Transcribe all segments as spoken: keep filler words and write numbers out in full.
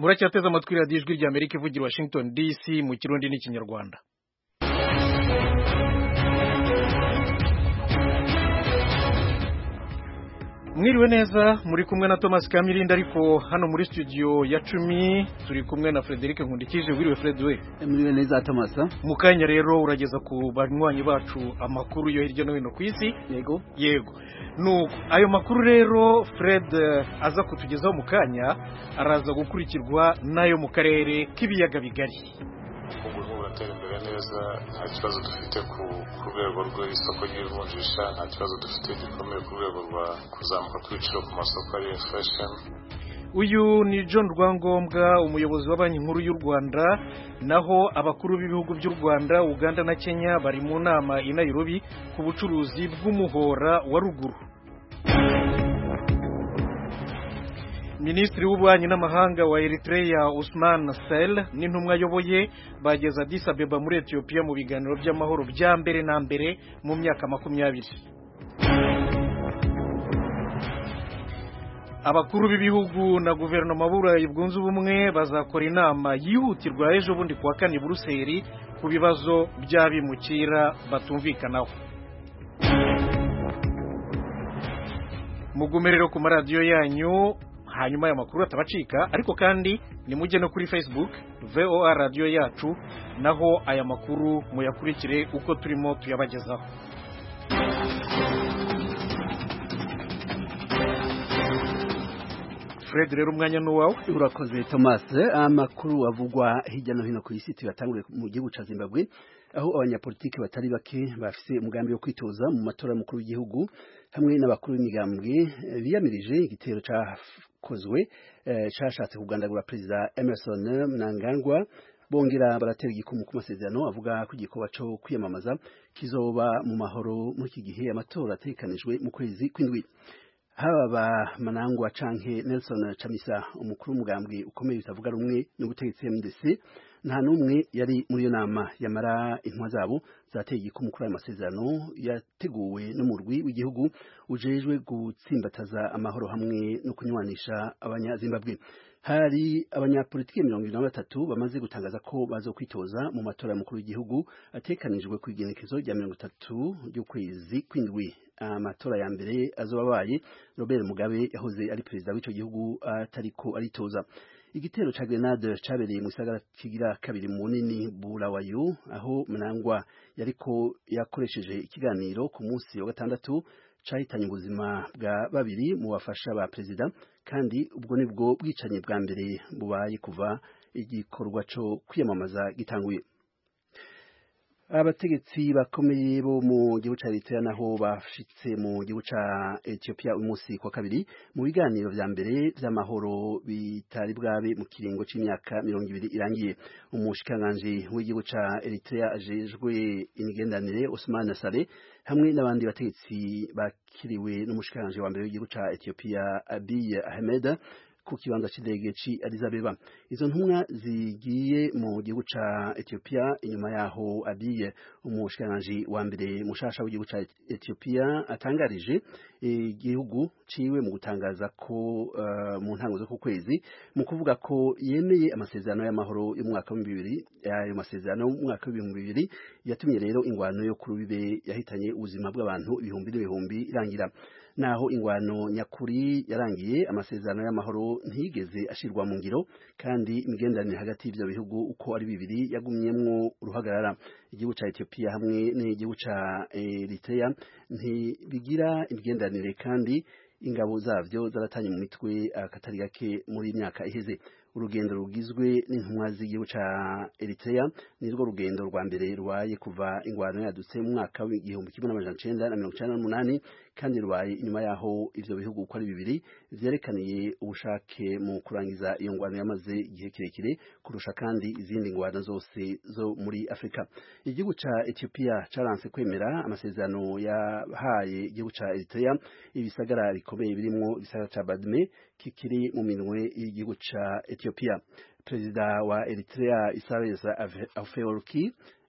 muracyateze amatwi radiyo ijwi rya Amerika ivugira Washington D C mu kirundi n'ikinyarwanda. Mwiriwe neza, muri kumwe na Thomas Kamirinda, ariko hano muri studio ya cumi turi kumwe na Frederic Nkundikije. Wiriwe Fred we? Mwiriwe neza Thomas. Mukanya rero urageza ku banywanyi bacu amakuru yo hirya no hino ku isi. Yego yego nuko ayo makuru rero Fred aza kutugezaho mukanya araza gukurikirwa nayo mu karere k'ibiyaga bigari. Ubu buratera imbere neza, nta kibazo dufite ku rwego rw'isoko ry'ivunjisha, nta kibazo dufite gikomeye ku rwego rwa kuzamuka kw'ibiciro ku masoko ari inflation. Uyu ni John Rwangombwa, umuyobozi wa Banki Nkuru y'u Rwanda. Naho abakuru b'ibihugu by'u Rwanda, Uganda na Kenya bari mu nama i Nairobi ku bucuruzi bw'umuhora wa ruguru. Minisitiri w'ububanyi n'amahanga wa Eritrea Ousmane Sel n'intumwa ayoboye bageze Addis Abeba muri Ethiopia mu biganiro by'amahoro bya mbere na mbere mu myaka makumyabiri. Abakuru b'ibihugu na guverinoma b'Uburayi bwunze ubumwe bazakora inama yihutirwa ejo bundi kuwa kane Buruseli ku bibazo by'abimukira batumvikanaho. Mugumerero ku maradiyo yanyu, hanyuma ya makuru atabacika, ariko kandi nimujye no kuri Facebook V O A radio yacu, naho aya makuru muyakurikire uko turimo tuyabagezaho. Fred rero umwanya n'uwawe. Urakoze Thomas. Amakuru avugwa hirya no hino ku isi tuyatanguriye mu gihugu ca Zimbabwe, aho abanyapolitiki batari bake bafise umugambi wo kwitoza mu matora y'umukuru w'igihugu hamwe n'abakuru b'imigambwe biyamirije igitero cakozwe cashatse kugandagura Perezida Emerson Mnangagwa. Bongera baratera igikumu ku masezerano avuga ko igikoba cyo kwiyamamaza kizoba mu mahoro muri iki gihe amatora atekanijwe mu kwezi kw'indwi. Haba Mnangagwa canke Nelson Chamisa, umukuru w'umugambwe ukomeye bitavuga rumwe n'ubutegetsi M D C, nta numwe yari muri iyo nama. Yamara intwa zabo zateye igikumu kuri ayo masezerano yateguwe n'umurwi w'igihugu ujejwe gutsimbataza amahoro hamwe no kunywanisha abanyazimbabwe. Hari abanyapolitiki mirongo ibiri na batatu bamaze gutangaza ko bazokwitoza mu matora y'umukuru w'igihugu atekanijwe ku igenekezo rya mirongo itatu ry'ukwezi kw'indwi. Amatora ya mbere azobabaye Robert Mugabe yahoze ari perezida w'ico gihugu atariko aritoza. Igitero ca grenade cabereye mu gisagara kigira kabiri mu nini Bulawayo, aho Mnangagwa yariko yakoresheje ikiganiro ku munsi wa gatandatu, cahitanye ubuzima bwa babiri mu bafasha ba perezida, kandi ubwo nibwo bwicanyi bwa mbere bubaye kuva igikorwa co kwiyamamaza gitanguye. Abategetsi bakomeye bo mu gihugu ca Eritrea naho bashitse mu gihugu ca Ethiopia umunsi kwa kabiri mu biganiro vya mbere vy'amahoro bitari bwabe mu kiringo c'imyaka mirongo ibiri irangiye. Umushikanganje w'igihugu ca Eritrea ajejwe imigendanire Ousmane Sale hamwe n'abandi bategetsi bakiriwe n'umushikanganje wa mbere w'igihugu ca Ethiopia Abiy Ahmed ku kibanza c'indege ci Addis Abeba. Izo ntumwa zigiye mu gihugu ca Ethiopia inyuma yaho Abiy, umushikanganje wa mbere mushasha w'igihugu ca Ethiopia, atangarije igihugu ciwe mu gutangaza ko uh, mu ntango zo ku kwezi mu kuvuga ko yemeye amasezerano y'amahoro y'umwaka wa bibiri. Ayo masezerano y'umwaka wa bibiri yatumye rero ingwano yo ku rubibe yahitanye ubuzima bw'abantu ibihumbi n'ibihumbi irangira. Naho ingwano nyakuri yarangiye, amasezerano y'amahoro ntigeze ashirwa mu ngiro, kandi imigenderanire hagati y'ivyo bihugu uko ari bibiri yagumyemwo uruhagarara. Igihugu ca Ethiopia hamwe n'igihugu ca Eritrea ntibigira imigenderanire, kandi ingabo zavyo zaratanye mu mitwe akatari gake muri myaka iheze. Urugendo rugizwe n'intumwa z'igihugu ca Eritrea nirwo rugendo rwa mbere rubaye kuva ingwano yadutse mu mwaka w'igihumbi kimwe n'amajana icenda na mirongo icenda n'umunani, kandi rubaye inyuma yaho ivyo bihugu uko ari bibiri vyerekaniye ubushake mu kurangiza iyo ngwano yamaze igihe kirekire kurusha kandi izindi ngwano zose zo muri Afrika. Igihugu ca Ethiopia caranse kwemera amasezerano yahaye igihugu ca Eritrea ibisagara bikomeye birimwo igisagara ca Badme kikiri mu minwe y'igihugu ca Ethiopia. Perezida wa Eritrea Isaias Afwerki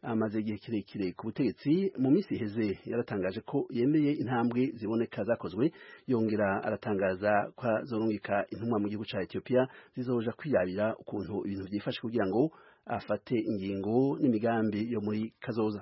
amaze igihe kirekire ku butegetsi mu minsi iheze yaratangaje ko yemeye intambwe ziboneka zakozwe yongera aratangaza ko azorungika intumwa mu gihugu ca Ethiopia zizoja kwiyabira ukuntu ibintu byifashe kugira ngo afate ingingo n'imigambi yo muri kazoza.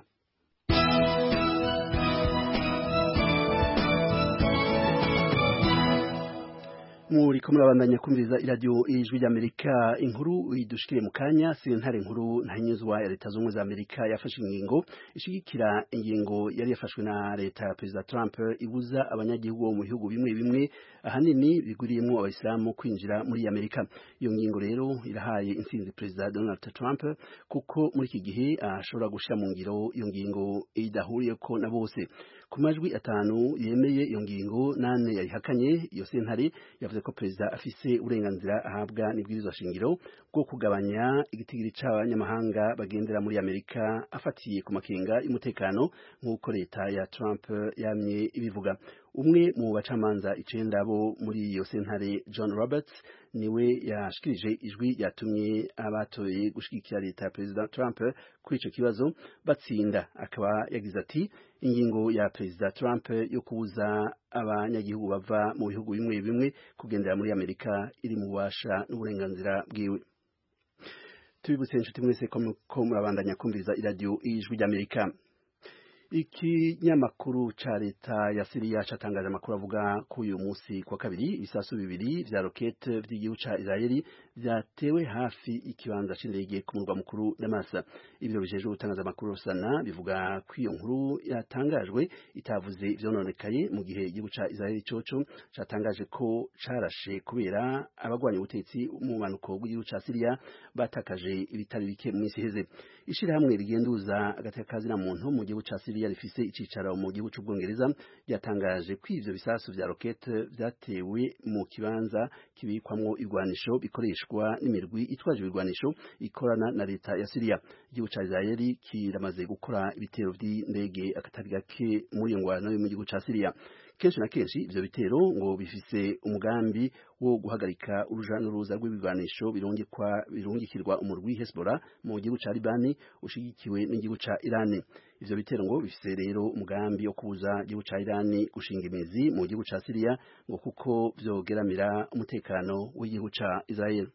muri ko murabandanya kumviriza iradio ijwi ry'Amerika inkuru idushikire mu kanya sentare nkuru ntanyuzwa ya leta z'umwe za Amerika yafashe ingingo ishigikira ingingo yari yafashwe na leta ya President Trump ibuza abanyagihugu mu bihugu bimwe bimwe ahanini biguriyemo abayisilamu kwinjira muri Amerika. Iyo ngingo rero irahaye intsinzi President Donald Trump kuko muri iki gihe ashobora gushira mu ngiro iyo ngingo idahuriye ko na bose. Ku majwi atanu yemeye iyo ngingo nane yayihakanye. Iyo sentare yavuze ko perezida afise uburenganzira ahabwa n'ibwirizwa shingiro bwo kugabanya igitigiri c'abanyamahanga bagendera muri Amerika afatiye ku makenga y'umutekano nk'uko leta ya Trump yamye ibivuga. Umwe mu bacamanza icenda bo muri iyo sentare John Roberts niwe yashikirije ijwi yatumye abatoye gushigikira leta ya President Trump kuri ico kibazo batsinda. Akaba yagize ati ingingo ya President Trump yo kubuza abanyagihugu bava mu bihugu bimwe bimwe kugendera muri Amerika iri mu bubasha n'uburenganzira bwiwe. Tubibutse inshuti mwese ko murabandanya kumviriza iradio ijwi ry'Amerika. Ikinyamakuru ca leta ya Syria catangaje amakuru avuga ko uyu munsi kwa kabiri ibisasu bibiri vya rokete vy'igihugu ca Israeli vyatewe hafi ikibanza c'indege ku murwa mukuru Damas. Ibiro bijejwe gutangaza amakuru sana bivuga ko iyo nkuru yatangajwe itavuze ivyononekaye mu gihe igihugu ca Israeli coco catangaje ko carashe kubera abagwanya ubutetsi mu manuko bw'igihugu ca Syria batakaje ibitari bike mu minsi iheze. Ishirahamwe rigenduza agatekazi na muntu mu gihugu ca Syria rifise icicaro mu gihugu c'Ubwongereza ryatangaje ko ivyo bisasu vya rokete vyatewe mu kibanza kibikwamwo igwanisho bikoreshwa n'imirwi itwaje ibigwanisho ikorana na leta ya Syria. Igihugu ca Israeli kiramaze gukora ibitero vy'indege akatari gake muri iyo ngwano yo mu gihugu ca Syria. Kenshi na kenshi ivyo bitero ngo bifise umugambi wo guhagarika uruja n'uruza rw'ibigwanisho birungikwa birungikirwa umurwi Hezbollah mu gihugu ca Libani ushigikiwe n'igihugu ca Iran. Ivyo bitero ngo bifise rero umugambi wo kubuza igihugu ca Iran gushinga imizi mu gihugu ca Syria ngo kuko vyogeramira umutekano w'igihugu ca Israel.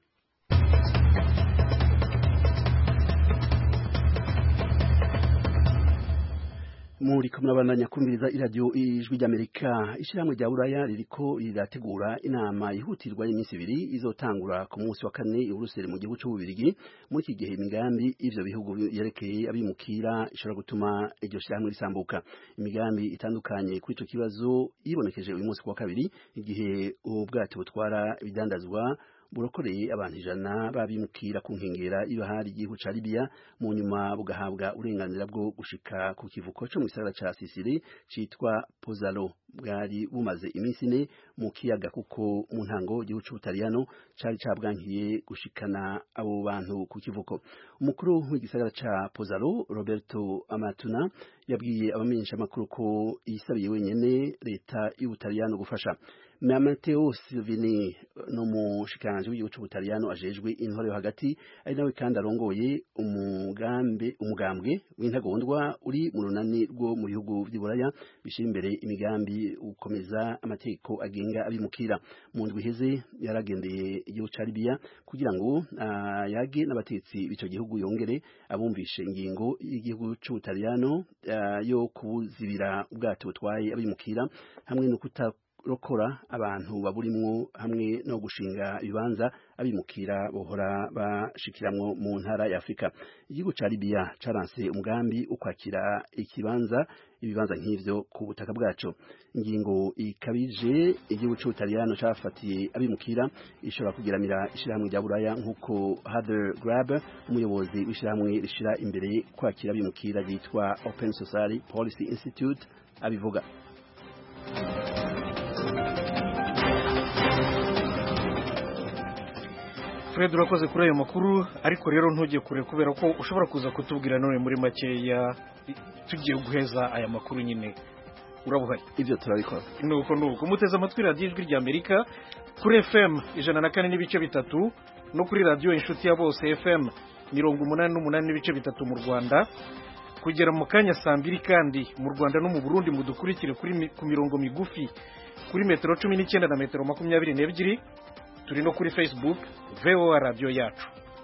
Muri kumwe n'abandanya kumviriza iradio ijwi ry'Amerika. Ishyirahamwe rya Buraya ririko rirategura inama yihutirwa y'iminsi ibiri izotangura ku munsi wa kane i Buruseli mu gihugu c'Ububirigi. Muri iki gihe imigambi ivyo bihugu yerekeye abimukira ishobora gutuma iryo shyirahamwe risambuka. Imigambi itandukanye kuri ico kibazo yibonekeje uyu munsi wa kabiri igihe ubwato butwara ibidandazwa burokoreye abantu ijana babimukira ku nkengera y'ibahari igihugu ca Libya mu nyuma bugahabwa uburenganzira bwo gushika ku kivuko co mu gisagara ca Sicily citwa Pozzallo. Bwari bumaze iminsi ine mu kiyaga kuko mu ntango igihugu c'Ubutaliyano cari cabwankiye gushikana abo bantu ku kivuko. Umukuru w'igisagara ca Pozzallo Roberto Amatuna yabwiye abamenyesha amakuru ko yisabiye wenyene leta y'Ubutaliyano gufasha. Matteo Salvini no mushikanje w'igihugu c'Ubutaliyano ajejwe intore yo hagati ari nawe kandi arongoye umugambi umugambwe w'intagondwa uri mu runani rwo mu bihugu vy'Iburaya bishira imbere imigambi ukomeza amategeko agenga abimukira. Mu ndwi iheze yaragendeye igihugu ca Libya kugira ngo uh, yage n'abatetsi b'ico gihugu yongere abumvishe ingingo y'igihugu c'Ubutaliyano uh, yo kuzibira ubwato butwaye abimukira hamwe no kuta rokora abantu baburimwo hamwe no gushinga ibibanza abimukira bohora bashikiramwo mu ntara ya Afrika. Igihugu ca Libya caranse umugambi ukwakira ikibanza ibibanza nk'ivyo ku butaka bwaco. Ingingo ikabije igihugu c'Ubutaliyano cafatiye abimukira ishobora kugiramira ishirahamwe rya Buraya nk'uko Heather Grab umuyobozi w'ishirahamwe rishira imbere kwakira abimukira ryitwa Open Society Policy Institute abivuga. Fred urakoze kuri ayo makuru, ariko rero ntujye kure kubera ko ushobora kuza kutubwira none muri makeya tugiye guheza aya makuru nyine urabuhaye. Ibyo turabikora nuko nuko muteze amatwi radio ijwi rya Amerika kuri F M ijana na kane n'ibice bitatu no kuri radio inshuti ya bose F M mirongo umunani n'umunani n'ibice bitatu mu Rwanda kugera mu kanya saa mbiri kandi mu Rwanda no mu Burundi mudukurikire kuri ku mirongo migufi kuri metero cumi n'icyenda na metero makumyabiri n'ebyiri. Turi no kuri Facebook V O A radio yacu.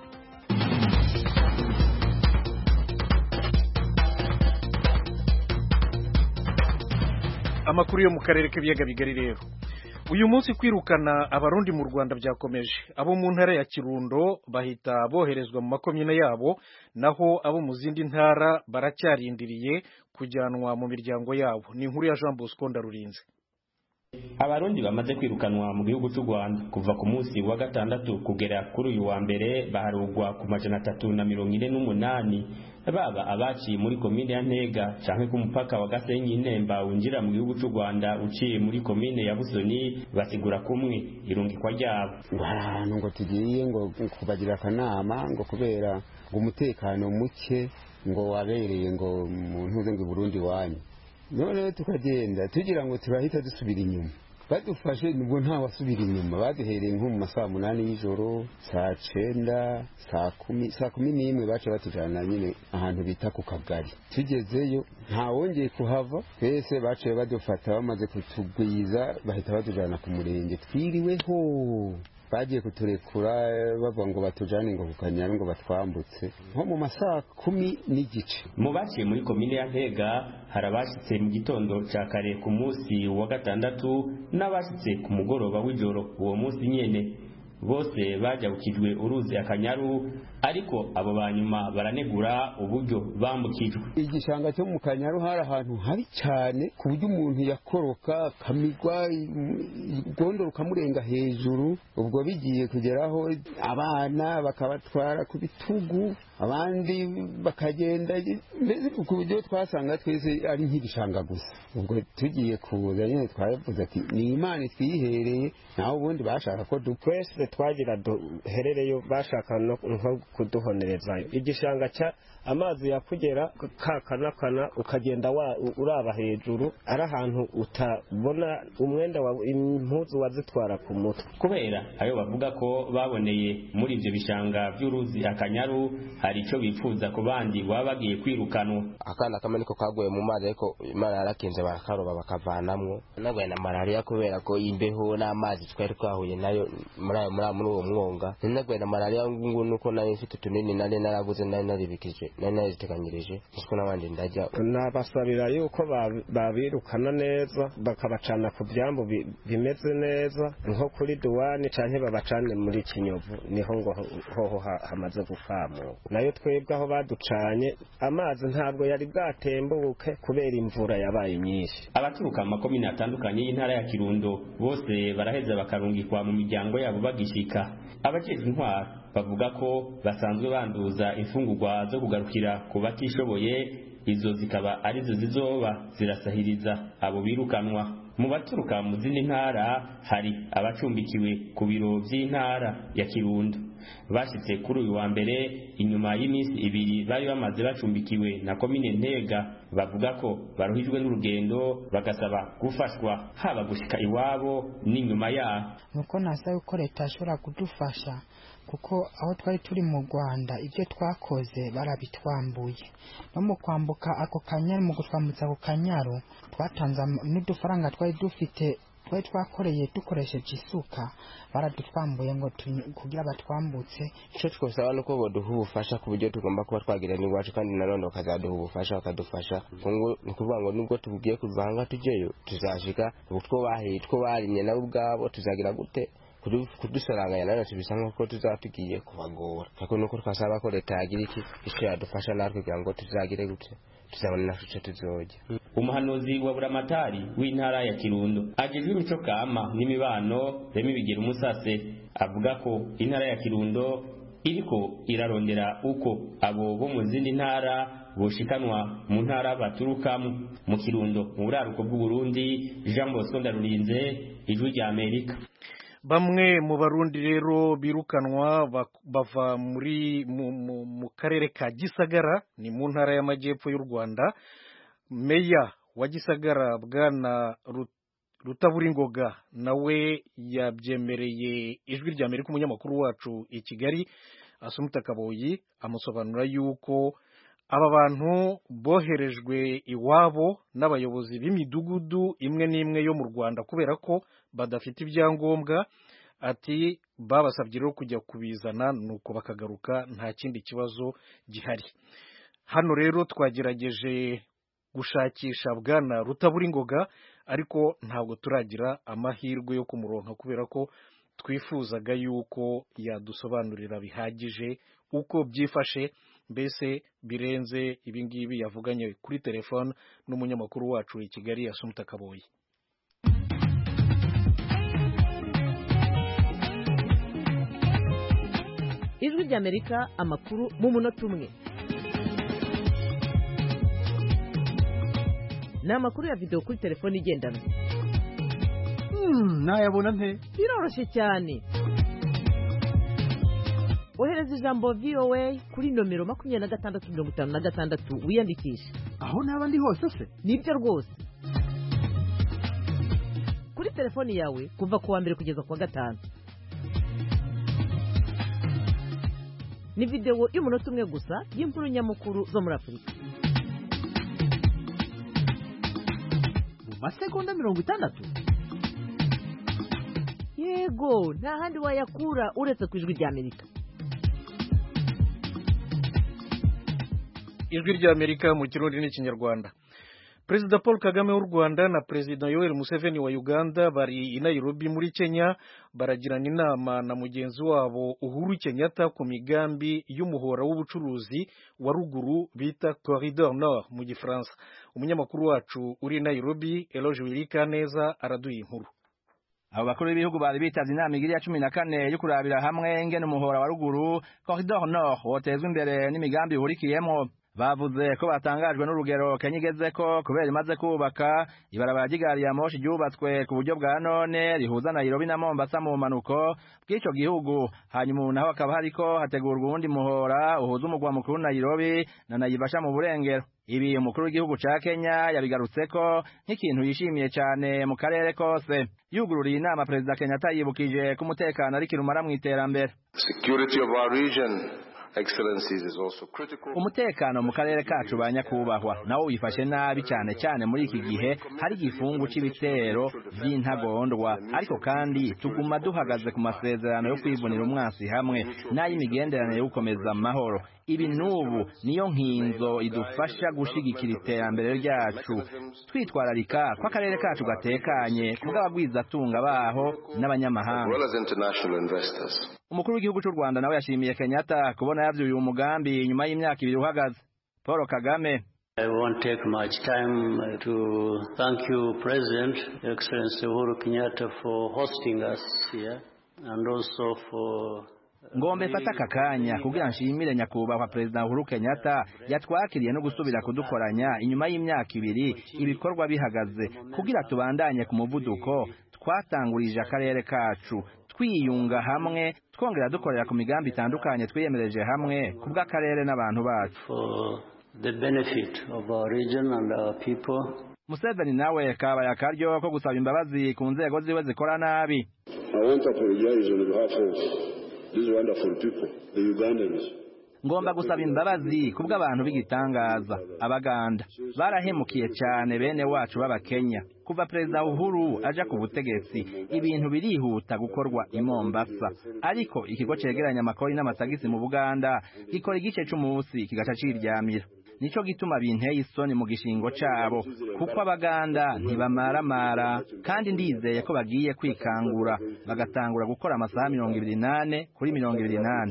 Amakuru yo mu karere k'ibiyaga bigari rero. Uyu munsi kwirukana abarundi mu Rwanda byakomeje. Abo mu ntara ya Kirundo bahita boherezwa mu makomine yabo, naho abo mu zindi ntara baracyarindiriye kujyanwa mu miryango yabo. Ni inkuru ya Jean Bosco Ndarurinze. Abarundi bamaze kwirukanwa mu gihugu cy'u Rwanda kuva ku munsi wa gatandatu kugera kuri uyu wa mbere baharugwa ku majana atatu na mirongo ine n'umunani, baba abaciye muri komine ya Ntega canke ku mupaka wa Gasenyi Nemba winjira mu gihugu cy'u Rwanda uciye muri komine ya Busoni basigura kumwe irungikwa ryabo. Abantu ngo tugiye ngo kubagira akanama ngo kubera ngo umutekano muke ngo wabereye ngo mu ntuze ngo Burundi wanyu, none tukagenda tugira ngo turahita dusubira inyuma. Badufashe nubwo nta wasubira inyuma, baduhereye nko mu masaha munani y'ijoro, saa cenda, saa kumi, saa kumi n'imwe bace batujana nyine ahantu bita ku Kagari. Tugezeyo nta wongeye kuhava, twese bace badufata bamaze kutugwiza bahita batujana ku murenge. Twiriweho bagiye kuturekura bavuga ngo batujane ngo kukanyaru ngo batwambutse nko mu masaha kumi n'igice. Mu baciye muri komine ya Ntega harabashitse mu gitondo ca kare ku munsi wa gatandatu n'abashitse ku mugoroba w'ijoro uwo munsi nyene, bose bajabukijwe uruzi Akanyaru, ariko abo banyuma baranegura uburyo bambukijwe. Igishanga cyo mu Kanyaru hari ahantu habi cyane ku buryo umuntu yakoroka kamigwa gondo rukamurenga hejuru, ubwo bigiye kugeraho abana bakabatwara ku bitugu abandi bakagenda mbese ku buryo twasanga twese ari nk'igishanga gusa. Ubwo tugiye kuza nyine twavuze ati ni Imana twihereye, naho ubundi bashaka ko twese twagira duherereyo, bashaka no kuduhonerezayo. Igishanga cya amazi yakugera kakanakana ukagenda wa uraba hejuru, ari ahantu utabona umwenda wa impuzu wazitwara ku mutwe. Kubera ayo bavuga ko baboneye muri ibyo bishanga by'uruzi Akanyaru, hari ico bipfuza ku bandi baba bagiye kwirukanwa. Akana kamwe niko kaguye mu mazi, ariko Imana yarakinze barakaroba bakavanamwo. Nagwaye na malaria kubera ko imbeho n'amazi twari twahuye nayo muri ayo muri uwo mwonga. Nagwaye na malaria ngo nuko nayo mfite tunini nari naraguze nari naribikije nari nazitekanyirije niko nabandi ndajya. Nabasabira yuko babirukana neza bakabacana ku byambu bimeze neza nko kuri duwani canke babacane muri Kinyovu, niho ngo hoho hamaze gufamu. Nayo twebwe aho baducanye amazi ntabwo yari bwatembuke kubera imvura yabaye nyinshi. Abaturuka amakomine atandukanye y'intara ya Kirundo bose baraheza bakarungikwa mu miryango yabo bagishika. Abajejwe intwaro bavuga ko basanzwe banduza imfungurwa zo kugarukira ku batishoboye, izo zikaba arizo zizoba zirasahiriza abo birukanwa. Mu baturuka mu zindi ntara hari abacumbikiwe ku biro by'intara ya Kirundo, bashitse kuri uyu wa mbere inyuma y'iminsi ibiri bari bamaze bacumbikiwe na komine Ntega. Bavuga ko baruhijwe n'urugendo, bagasaba gufashwa haba gushika iwabo n'inyuma yaho. Nuko nasaba ko leta ashobora kudufasha, kuko aho twari turi mu Rwanda ibyo twakoze barabitwambuye. No mu kwambuka ako Kanyaru, mu gutwambutsa ako Kanyaru twatanze n'udufaranga twari dufite twari twakoreye dukoresheje isuka, baradutwambuye ngo kugira batwambutse. Icyo twosaba nuko boduha ubufasha ku buryo tugomba kuba twagira n'iwacu, kandi nanone bakazaduha ubufasha bakadufasha. Ni ukuvuga ngo nubwo tugiye kuvanga tujeyo tuzashika utwo bahiye two barimye nabo ubwabo tuzagira gute kudusaranganya nayo tubisa nko tuzatugiye kubagora. Kako nuko twasaba ko leta yagira iki icyo yadufasha natwe kugira ngo tuzagire gute tuzabona naco tuzoje. Umuhanuzi wa Buramatari w'intara ya Kirundo ajejwe imico kama n'imibano Remi Bigera Umusase avuga ko intara ya Kirundo iriko irarondera uko abo bo mu zindi ntara boshikanwa mu ntara baturukamo. Mu Kirundo mu buraruko bw'u Burundi, Jean Bosco Ndarurinze, Ijwi rya Amerika. Bamwe mu Barundi rero birukanwa bava muri mu karere ka Gisagara, ni mu ntara y'amajyepfo y'u Rwanda. Meya wa Gisagara Bwana Rutaburingoga nawe yabyemereye Ijwi rya Amerika, umunyamakuru wacu i Kigali Asumuta Kaboyi amusobanura yuko aba bantu boherejwe iwabo n'abayobozi b'imidugudu imwe n'imwe yo mu Rwanda kubera ko badafite ibyangombwa. Ati babasabye rero kujya kubizana nuko bakagaruka nta kindi kibazo gihari. Hano rero twagerageje gushakisha bwana Rutaburingoga ariko ntabwo turagira amahirwe yo kumuronka kubera ko twifuzaga yuko yadusobanurira bihagije uko byifashe, mbese birenze ibingibi yavuganye kuri telefone n'umunyamakuru wacu i Kigali Asumta Kaboyi. Ijwi ry'Amerika, amakuru mu munota umwe. Ni amakuru ya video kuri telefone igendanwa. Hmm, nayabona nte? Biroroshye cyane. Ohereza ijambo V O A kuri nomero makumyabiri na gatandatu mirongo itanu na gatandatu wiyandikisha. Aho naba ndi hose se? Nibyo rwose. Kuri telefone yawe kuva ku wa mbere kugeza ku wa gatanu. Ni video y'umunota umwe gusa y'inkuru nyamukuru zo muri Afurika. Mu masegonda mirongo itandatu? Yego, nta handi wayakura uretse ku Ijwi ry'Amerika. Ijwi ry'Amerika mu Kirundi n'Ikinyarwanda. Perezida Paul Kagame w'u Rwanda na Perezida Yoweri Museveni wa Uganda bari i Nairobi muri Kenya baragirana inama na mugenzi wabo Uhuru Kenyatta ku migambi y'umuhora w'ubucuruzi wa ruguru bita Corridor Nord mu Gifaransa. Umunyamakuru wacu uri Nairobi Eloge Wirikaneza araduye inkuru. Abo bakuru b'ibihugu bari bitavye inama igiri ya cumi na kane yo kurabira hamwe ingene umuhora wa ruguru Corridor Nord wotezwa imbere n'imigambi ihurikiyemwo. Bavuze ko batangajwe n'urugero Kenya igezeko kubera imaze kubaka ibarabara ry'igari ya moshi ryubatswe ku buryo bwa none rihuza Nairobi na Mombasa mu manuko bw'ico gihugu. Hanyuma naho hakaba hariko hategurwa uwundi muhora uhuza umugwa mukuru Nairobi na Naivasha mu burengero. Ibi umukuru w'igihugu ca Kenya yabigarutseko nk'ikintu yishimiye cyane mu karere kose. Yugururiye inama Perezida Kenyatta yibukije ko umutekano ari kirumara mu iterambere. Security of our region Excellencies is also critical. Umutekano mu karere kacu banyakubahwa nawo wifashe nabi cyane cyane muri iki gihe hari igifungu c'ibitero vy'intagondwa, ariko kandi tuguma duhagaze ku masezerano yo kwivunira umwansi hamwe n'ay'imigenderanire yo gukomeza amahoro. Ibi nubu niyo nkinzo idufasha gushigikira iterambere ryacu, twitwararika ko akarere kacu gatekanye kubw'abagwizatunga baho n'abanyamahanga. Umukuru w'igihugu cy'u Rwanda nawe yashimiye Kenyatta kubona yavyuye uyu mugambi nyuma y'imyaka ibiri uhagaze. Paul Kagame: I won't take much time to thank you, President, Excellency Uhuru Kenyatta, for hosting us here and also for Ngombe fata kakanya kugira nshimire nyakubahwa Perezida Uhuru Kenyatta yatwakiriye no gusubira kudukoranya inyuma y'imyaka ibiri ibikorwa bihagaze kugira tubandanye ku muvuduko twatangurije akarere kacu twiyunga hamwe twongera dukorera ku migambi itandukanye twiyemereje hamwe kubw'akarere n'abantu bacu. For the benefit of our region and our people. Museveni nawe kabaye akaryo ko gusaba imbabazi ku nzego ziwe zikora nabi. I want to apologize on behalf of these wonderful people, the Ugandans. Ngomba gusaba imbabazi kubw'abantu b'igitangaza abaganda barahemukiye cyane bene wacu b'abakenya. Kuva Perezida Uhuru aja ku butegetsi ibintu birihuta gukorwa i Mombasa, ariko ikigo cegeranya amakori n'amatagisi mu Buganda gikora igice c'umunsi kigaca ciryamira. Nico gituma binteye isoni mu gishingo cabo kuko abaganda ntibamaramara, kandi ndizeye ko bagiye kwikangura bagatangura gukora amasaha mirongo ibiri nane kuri mirongo ibiri nane.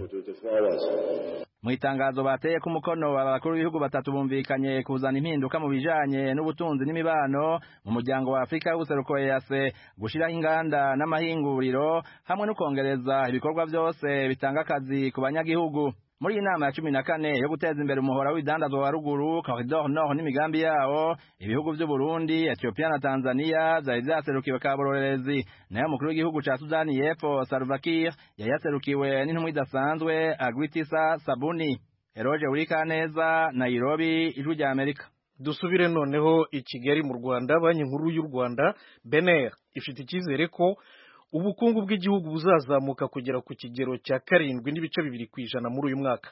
Mu itangazo bateye ku mukono abakuru b'ibihugu batatu bumvikanye kuzana impinduka mu bijanye n'ubutunzi n'imibano mu muryango wa Afrika y'ubuseruko E A C, gushiraho inganda n'amahinguriro hamwe no kongereza ibikorwa byose bitanga akazi ku banyagihugu. Muri inama ya cumi na kane yo guteza imbere umuhora w'idandazwa wa ruguru Corridor Nord n'imigambi yawo, ibihugu by'u Burundi, Ethiopia na Tanzania byari byaserukiwe kabororerezi, nayo mukuru w'igihugu ca Sudani y'Epfo Salva Kiir yayaserukiwe n'intumwa idasanzwe Agwitisa Sabuni. Eroje Urikaneza, Nairobi, Ijwi rya Amerika. Dusubire noneho i Kigali mu Rwanda. Banki nkuru y'u Rwanda B N R ifite icyizere ko ubukungu bw'igihugu buzazamuka kugera ku kigero cya karindwi n'ibice bibiri ku ijana muri uyu mwaka.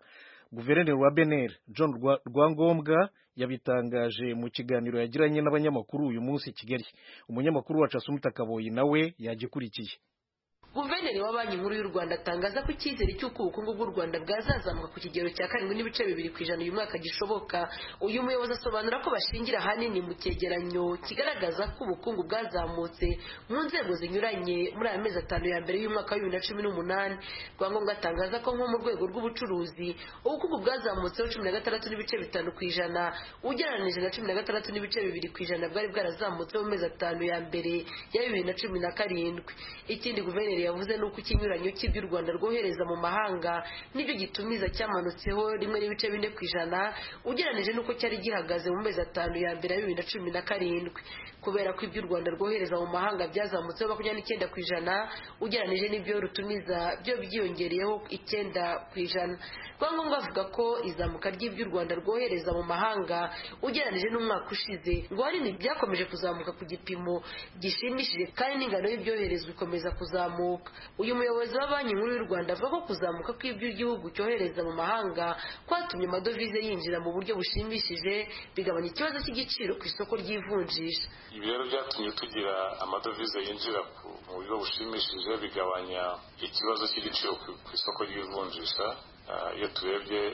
guverineri wa Benin John Rwangombwa yabitangaje mu kiganiro yagiranye n'abanyamakuru uyu munsi i Kigali. Umunyamakuru wacu Asumta Kaboyi nawe yagikurikiye. Guverineri wa Banki Nkuru y'u Rwanda atangaza ko icyizere cy'uko ubukungu bw'u Rwanda bwazazamuka ku kigero cya karindwi n'ibice bibiri ku ijana uyu mwaka gishoboka. Uyu muyobozi asobanura ko bashingira ahanini mu cyegeranyo kigaragaza ko ubukungu bwazamutse mu nzego zinyuranye muri aya mezi atanu ya mbere y'umwaka wa bibiri na cumi n'umunani. Rwangombwa atangaza ko nko mu rwego rw'ubucuruzi ubukungu bwazamutseho cumi na gatandatu n'ibice bitanu ku ijana ugereranije na cumi na gatandatu n'ibice bibiri ku ijana bwari bwarazamutseho mu mezi atanu ya mbere ya bibiri na cumi na karindwi. Ikindi guverineri yavuze nuko ikinyuranyo cy'ibyo u Rwanda rwohereza mu mahanga n'ibyo gitumiza cyamanutseho rimwe n'ibice bine ku ijana ugereranije nuko cyari gihagaze mu mezi atanu ya mbere ya bibiri na cumi na karindwi. Kubera ko ibyo u Rwanda rwohereza mu mahanga byazamutseho makumyabiri n'icyenda ku ijana ugereranije n'ibyo rutumiza byo byiyongereyeho icyenda ku ijana. Rwangombwa avuga ko izamuka ry'ibyo u Rwanda rwohereza mu mahanga ugereranije n'umwaka ushize ngo ahanini byakomeje kuzamuka ku gipimo gishimishije kandi n'ingano y'ibyoherezwa ikomeza kuzamuka. Uyu muyobozi wa Banki Nkuru y'u Rwanda avuga ko kuzamuka kw'ibyo igihugu cyohereza mu mahanga kwatumye amadovize yinjira mu buryo bushimishije bigabanya ikibazo cy'igiciro ku isoko ry'ivunjisha. Ibi rero byatumye tugira amadovize yinjira mu buryo bushimishije bigabanya ikibazo cy'igiciro ku isoko ry'ivunjisha. Iyo turebye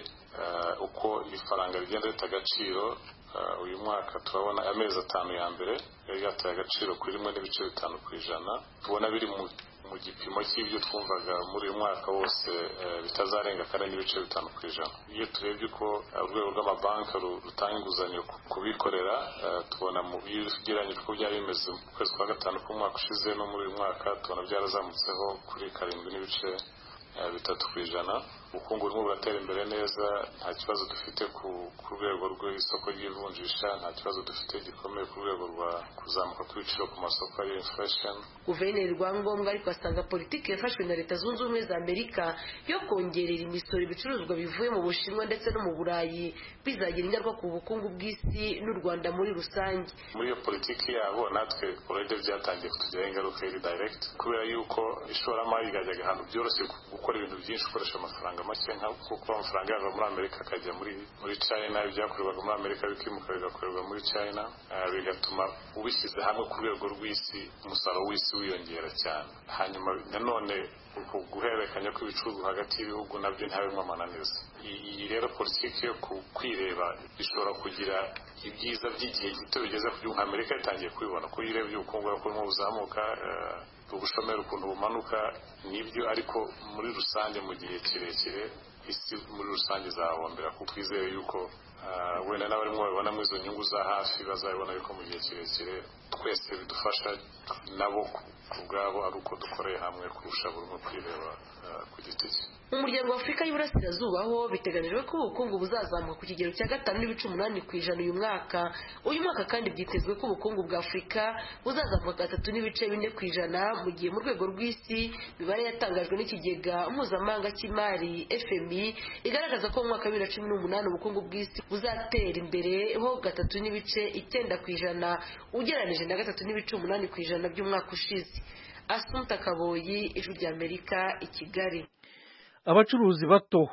uko ifaranga rigenda rita agaciro uyu mwaka turabona amezi atanu ya mbere yari yataye agaciro kuri rimwe n'ibice bitanu ku ijana. Tubona biri mu mu gipimo cy'ibyo twumvaga muri uyu mwaka wose bitazarenga kane n'ibice bitanu ku ijana. Iyo turebye uko urwego rw'amabanki rutanga inguzanyo kubikorera tubona mu bigereranyije uko byari bimeze mu kwezi kwa gatanu k'umwaka ushize no muri uyu mwaka tubona byarazamutseho kuri karindwi n'ibice bitatu ku ijana. Ubukungu burimo buratera imbere neza, nta kibazo dufite ku rwego rw'isoko ry'ivunjisha, nta kibazo dufite gikomeye ku rwego rwa kuzamuka kw'ibiciro ku masoko ari inflation. Guverineri Rwangombwa ariko asanga politiki yafashwe na Leta Zunze Ubumwe za Amerika yo kongerera imisoro ibicuruzwa bivuye mu Bushinwa ndetse no mu Burayi bizagira ingaruka ku bukungu bw'isi n'u Rwanda muri rusange. Muri iyo politiki yabo natwe already byatangiye kutugiraho ingaruka iri direct kubera yuko ishoramari ryajyaga ahantu byoroshye gukora ibintu byinshi ukoresha amafaranga make nka kuko amafaranga yava muri Amerika akajya muri muri China, ibyakorerwaga muri Amerika bikimuka bigakorerwa muri China, bigatuma ubishyize hamwe ku rwego rw'isi umusaruro w'isi wiyongera cyane. Hanyuma nanone guhererekanya kw'ibicuruzwa hagati y'ibihugu nabyo ntabimwe amananiza. Iyi rero politiki yo kwireba bishobora kugira ibyiza by'igihe gito bigeze ku gihugu. Amerika yatangiye kubibona ko yirebye ubukungu burimo buzamuka, ubushomeri ukuntu bumanuka nibyo, ariko muri rusange mu gihe kirekire isi muri rusange izahombera kuko twizeye yuko wenda n'abarimo babibona muri izo nyungu za hafi bazabibona yuko mu gihe kirekire twese bidufasha nabo ubwabo ari uko dukoreye hamwe kurusha buri umwe kwireba ku giti cye. Mu muryango wa Afurika y'Iburasirazuba ho biteganijwe ko ubukungu buzazamuka ku kigero cya gatanu n'ibice umunani ku ijana uyu mwaka. Uyu mwaka kandi byitezwe ko ubukungu bwa Afurika buzazamuka gatatu n'ibice bine ku ijana mu gihe mu rwego rw'isi imibare yatangajwe n'ikigega mpuzamahanga cy'imari F M I igaragaza ko mu mwaka wa bibiri na cumi n'umunani ubukungu bw'isi buzatera imbere ho gatatu n'ibice icyenda ku ijana ugereranije na gatatu n'ibice umunani ku ijana by'umwaka ushize. Asumta Kaboyi, Ijwi ry'Amerika, i Kigali. Abacuruzi bato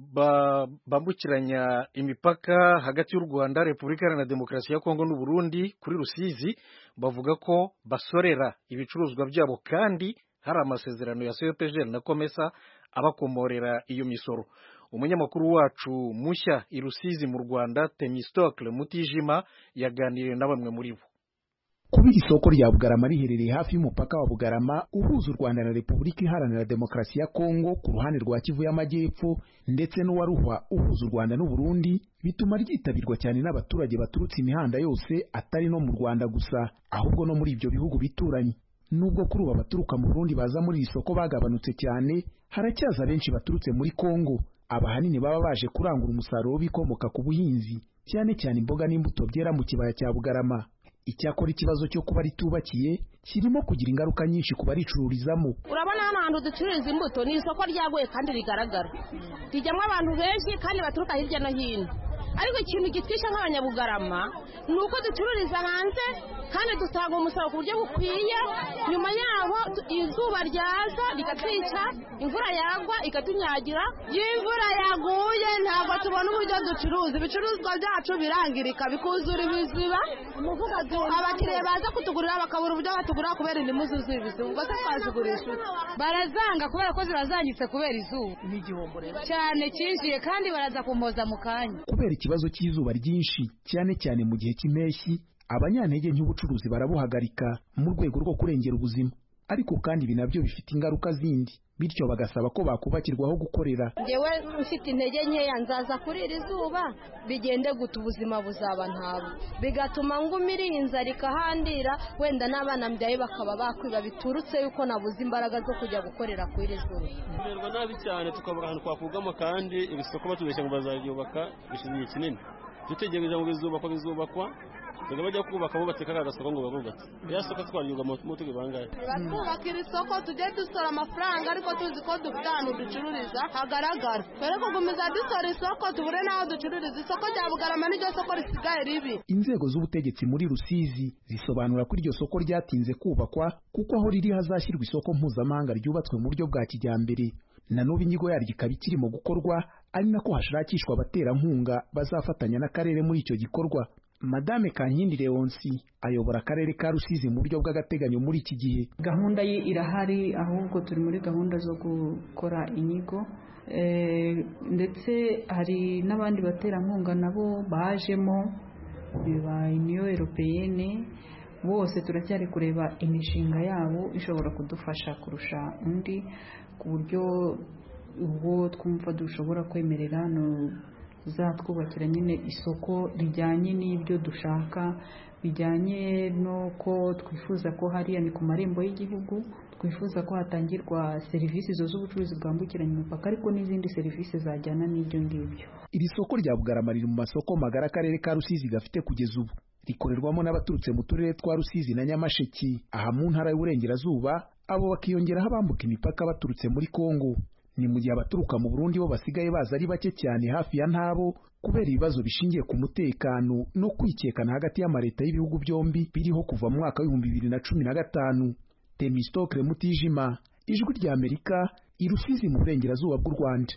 bambukiranya imipaka hagati y'u Rwanda, Repubulika Iharanira Demokarasi ya Kongo n'u Burundi kuri Rusizi bavuga ko basorera ibicuruzwa byabo kandi hari amasezerano ya C P G L na Komesa abakomorera iyo misoro. Umunyamakuru wacu mushya i Rusizi mu Rwanda, Temistocle Mutijima, yaganiriye na bamwe muri bo. Kuba iri soko rya Bugarama riherereye hafi y'umupaka wa Bugarama uhuza u Rwanda na Repubulika Iharanira Demokarasi ya Kongo ku ruhande rwa Kivu y'Amajyepfo ndetse n'uwa Ruhwa uhuza u Rwanda n'u Burundi bituma ryitabirwa cyane n'abaturage baturutse imihanda yose atari no mu Rwanda gusa ahubwo no muri ibyo bihugu bituranye. Nubwo kuri ubu abaturuka mu Burundi baza muri iri soko bagabanutse cyane, haracyaza benshi baturutse muri Kongo abahanini baba baje kurangura umusaruro bikomoka ku buhinzi cyane cyane imboga n'imbuto byera mu kibaya cya Bugarama. Icyakora ikibazo cyo kuba ritubakiye kirimo kugira ingaruka nyinshi ku baricururizamo. Urabona hano hantu ducururiza imbuto ni isoko ryaguye kandi rigaragara rijyamo abantu benshi kandi baturuka hirya no hino. ariko ikintu gitwisha nk'abanyabugarama ni uko ducururiza hanze kandi dutanga umusaruro ku buryo bukwiye nyuma yaho izuba ryaza rigatwica imvura yagwa ikatunyagira iyo imvura yaguye ntabwo tubona uburyo ducuruza ibicuruzwa byacu birangirika bikuzura ibiziba abakiriya baza kutugurira bakabura uburyo batugurira kubera indimu zuzuye ibiziba ubwo se twazigurisha barazanga kubera ko zirazangitse kubera izuba ni igihombo rero cyane cyinjiye kandi baraza kumpoza mu kanya kubera ikibazo cy'izuba ryinshi cyane cyane mu gihe cy'impeshyi abanyantege nk'ubucuruzi barabuhagarika mu rwego rwo kurengera ubuzima ariko kandi ibi nabyo bifite ingaruka zindi bityo bagasaba ko bakubakirwaho gukorera ngewe ufite intege nkeya nzaza kuri iri zuba bigende guta ubuzima buzaba ntabo bigatuma ngumira inzara ikahandira wenda n'abana mbyaye bakaba bakwiba biturutse yuko nabuze imbaraga zo kujya gukorera kuri iri zuba tumerwa nabi cyane tukabura ahantu twakugama kandi ibisoko batubeshya ngo bazabyubaka bishize igihe kinini dutegereje ngo bizubakwa bizubakwa Ngo bajya kubaka bubatse kaga gasoko ngo barubatse. Ya soko twaryuga mu tuge bangaye. Batubaka isoko tujye dusora amafaranga ariko tuzi ko dufitanu ducururiza hagaragara. Fere kugumiza dusora isoko tubure naho ducururiza isoko rya Bugarama n'iryo soko risigaye ribi. Inzego z'ubutegetsi muri Rusizi zisobanura ko iryo soko ryatinze kubakwa kuko aho riri hazashyirwa isoko mpuzamahanga ryubatswe mu buryo bwa kijyambere. Na n'ubu inyigo yaryo ikaba ikirimo gukorwa ari nako hashakishwa abaterankunga bazafatanya n'akarere muri icyo gikorwa. Madame Kankindi Leonsi ayobora akarere ka Rusizi mu buryo bw'agateganyo muri iki gihe. Gahunda ye irahari ahubwo turi muri gahunda zo gukora inyigo e, ndetse hari n'abandi baterankunga nabo bajemo biba Union Européenne bose turacyari kureba imishinga yabo ishobora kudufasha kurusha undi ku buryo ubwo twumva dushobora kwemerera no zatwubakira nyine isoko rijyanye n'ibyo dushaka bijyanye no ko twifuza ko hariya ni ku marembo y'igihugu twifuza ko hatangirwa serivisi zo z'ubucuruzi bwambukiranya imipaka ariko n'izindi serivisi zajyana n'ibyo ngibyo. Iri soko rya Bugarama riri mu masoko magara akarere ka Rusizi gafite kugeza ubu rikorerwamo n'abaturutse mu turere twa Rusizi na Nyamasheki aha mu ntara y'Uburengerazuba abo bakiyongeraho abambuka imipaka baturutse muri Kongo. Ni mu gihe abaturuka mu Burundi bo basigaye baza ari bake cyane hafi ya ntabo kubera ibibazo bishingiye ku mutekano no kwikekana hagati y'amareta y'ibihugu byombi biriho kuva mu mwaka w'ibihumbi bibiri na cumi na gatanu. Temistokle Mutijima, Ijwi rya Amerika, i Rusizi mu Burengerazuba bw'u Rwanda.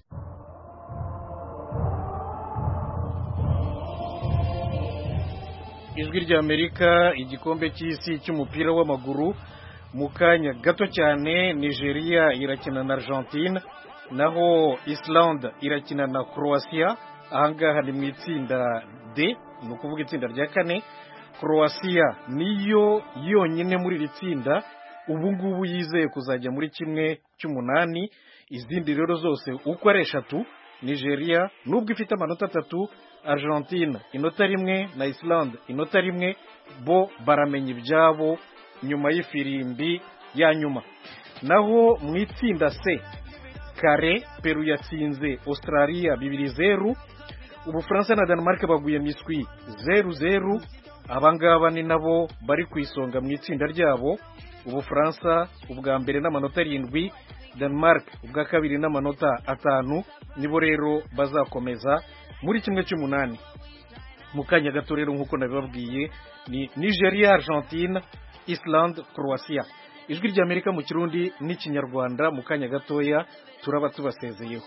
Ijwi rya Amerika, igikombe cy'isi cy'umupira w'amaguru mu kanya gato cyane. Nigeria irakina na Argentine naho Iceland irakina na Croatia. Ahangaha ni mu itsinda D, ni ukuvuga itsinda rya kane. Croatia niyo yonyine muri iri tsinda ubu ngubu yizeye kuzajya muri kimwe cy'umunani. Izindi rero zose uko ari eshatu, Nigeria nubwo ifite amanota atatu, Argentine inota rimwe na Iceland inota rimwe, bo baramenya ibyabo nyuma y'ifirimbi ya nyuma. Naho mu itsinda C, kare Peru yatsinze Australia bibiri zeru, Ubufaransa na Denmark baguye miswi zeru zeru. Abangaba ni nabo bari ku isonga mu itsinda ryabo. Ubufaransa ubwa mbere n'amanota arindwi, Denmark ubwa kabiri n'amanota atanu. Nibo rero bazakomeza muri kimwe cy'umunani. Mu kanya gato rero nk'uko nabibabwiye ni Nigeria, Argentine, Iceland, Croatia. Ijwi rya Amerika mu Kirundi n'Ikinyarwanda. Mu kanya gatoya turaba tubasezeyeho.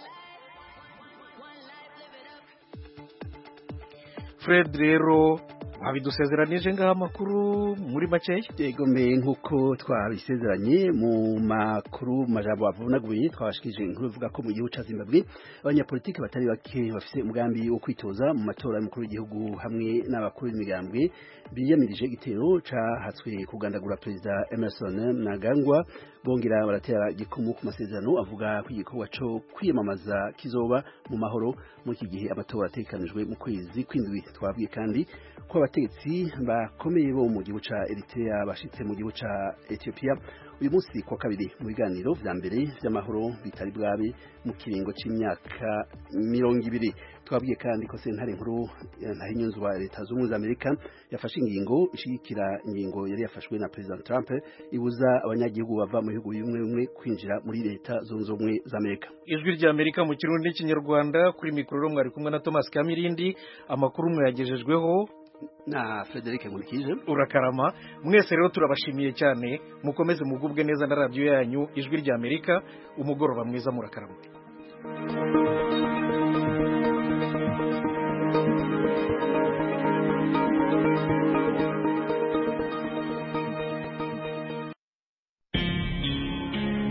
Fred rero wabidusezeranije ngaha makuru muri makeya. Yego mbe nkuko twabisezeranye mu makuru majabo avunaguye twabashikije inkuru ivuga ko mu gihugu ca Zimbabwe abanyapolitiki batari bake bafise umugambi wo kwitoza mu matora y'umukuru w'igihugu hamwe n'abakuru b'imigambwe biyamirije igitero cahatswe kugandagura Perezida Emerson Mnangagwa. Bongera baratera gikumu ku masezerano avuga ko igikorwa cyo kwiyamamaza kizoba mu mahoro mu iki gihe amatora atekanijwe mu kwezi kw'indwi. Twabwiye kandi ko abategetsi bakomeye bo mu gihugu ca Eritrea bashitse mu gihugu ca Ethiopia uyu munsi kwa kabiri mu biganiro vya mbere vy'amahoro bitari bwabe mu kiringo c'imyaka mirongo ibiri. Twabwiye kandi ko sentare nkuru ntahinyuzwa leta z'ubumwe za Amerika yafashe ingingo ishigikira ingingo yari yafashwe na President Trump ibuza abanyagihugu bava mu bihugu bimwe bimwe kwinjira muri leta zunze ubumwe za Amerika. Ijwi rya Amerika mu kirundi n'ikinyarwanda kuri mikoro mwari kumwe na Thomas Kamirindi. Amakuru mwayagejejweho na Frederic Nkurikije. Urakarama mwese rero turabashimiye cyane, mukomeze mugubwe neza na radio yanyu Ijwi rya Amerika. Umugoroba mwiza, murakarama.